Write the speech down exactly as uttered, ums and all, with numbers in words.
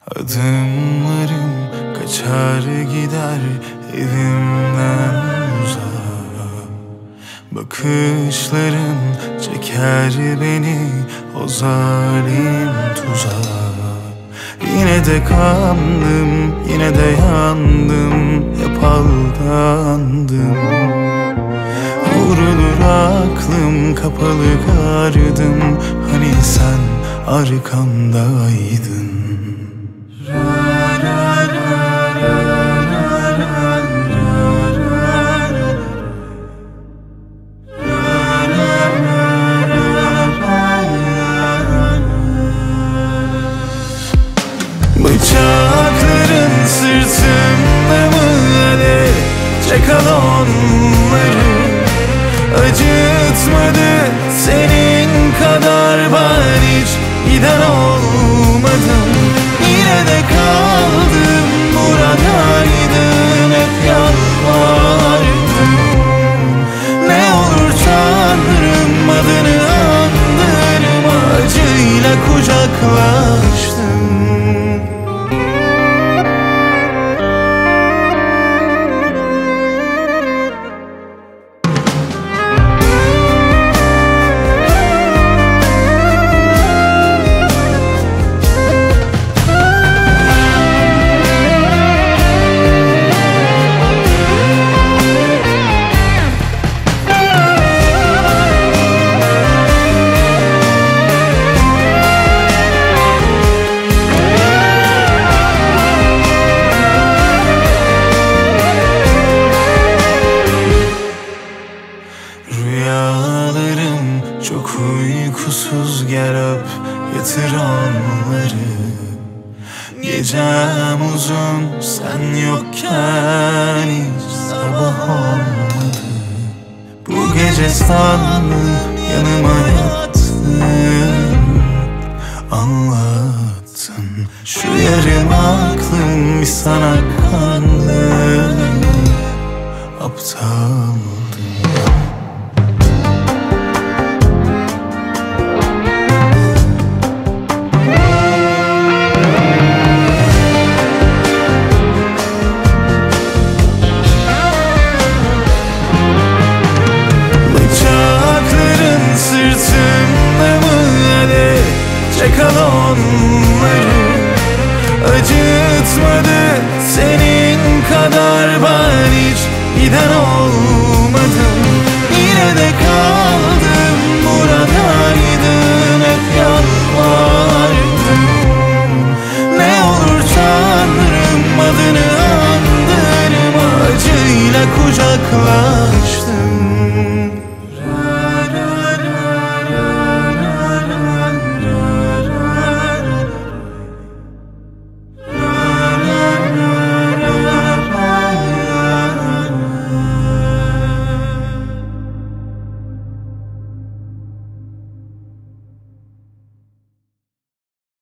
Adımlarım kaçar gider evimden uzağa. Bakışların çeker beni o zalim tuzağa. Yine de kandım, yine de yandım, hep aldandım. Vurulur aklım, kapalı kardım, hani sen arkamdaydın. Bıçakların sırtımda mı hale? Çek al onları. Acıtmadı senin kadar ben hiç giden olmadım. Yine de kaldım buradaydın, hep yalvardım. Ne olur Tanrım adını andırma, acıyla kucaklaştım. Rüyalarım çok uykusuz, gel öp yatır onları. Gecem uzun sen yokken hiç sabah olmadı. Bu gece sandım yanıma yattın, anlattın. Şu yarım aklım bir sana kandı, aptaldım. Sırtımda mı hale? Çek al onları. Acıtmadı senin kadar ben hiç giden olmadım. Yine de kaldım buradaydın, hep yalvardım. Ne olur Tanrım adını andırma, acıyla kucaklaştım.